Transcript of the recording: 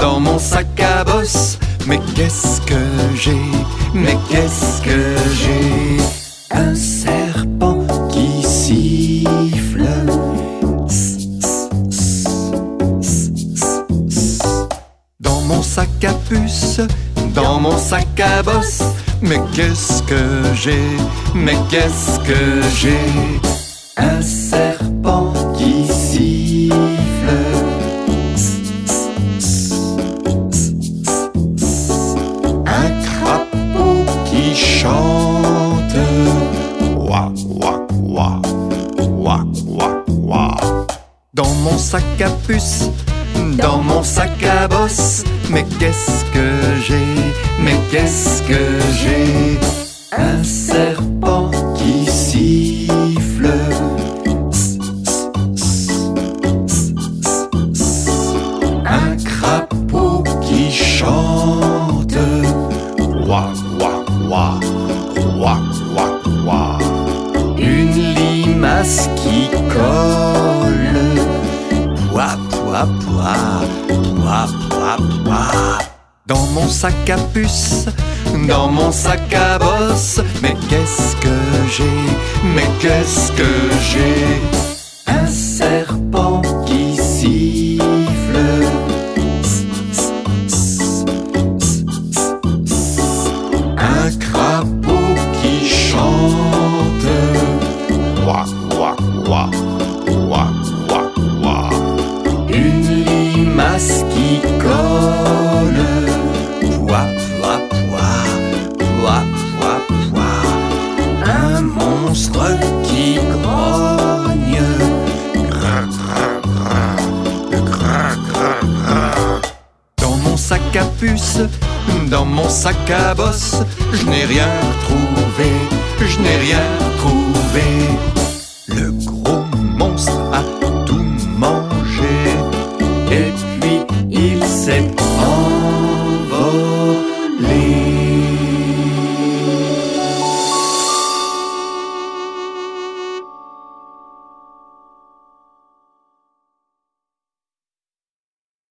dans mon sac à bosse. Mais qu'est-ce que j'ai? Mais qu'est-ce que j'ai? Un serpent qui siffle. Dans mon sac à puce, dans mon sac à bosse. Mais qu'est-ce que j'ai? Mais qu'est-ce que j'ai? Un serpent qui siffle. Un crapaud qui chante. Ouah, ouah, ouah, ouah, ouah, ouah. Dans mon sac à puce, dans mon sac à bosse. Mais qu'est-ce que j'ai? Mais qu'est-ce que j'ai? Un serpent qui siffle. Un crapaud qui chante. Ouah, ouah, ouah, ouah, ouah, ouah. Une limace qui colle. Pouah, pouah, pouah, pouah, pouah, pouah. Dans mon sac à puce, dans mon sac à bosse. Mais qu'est-ce que j'ai? Mais qu'est-ce que j'ai? Un serpent qui siffle. Un crapaud qui chante. Ouah, ouah, ouah, ouah, ouah, ouah. Une limace qui colle. Pouah, pouah, pouah, pouah, pouah, pouah. Un monstre qui grogne. Grrr, grrr, grrr, grrr, grrr, grrr. Dans mon sac à puce, dans mon sac à bosse. Je n'ai rien trouvé, je n'ai rien trouvé.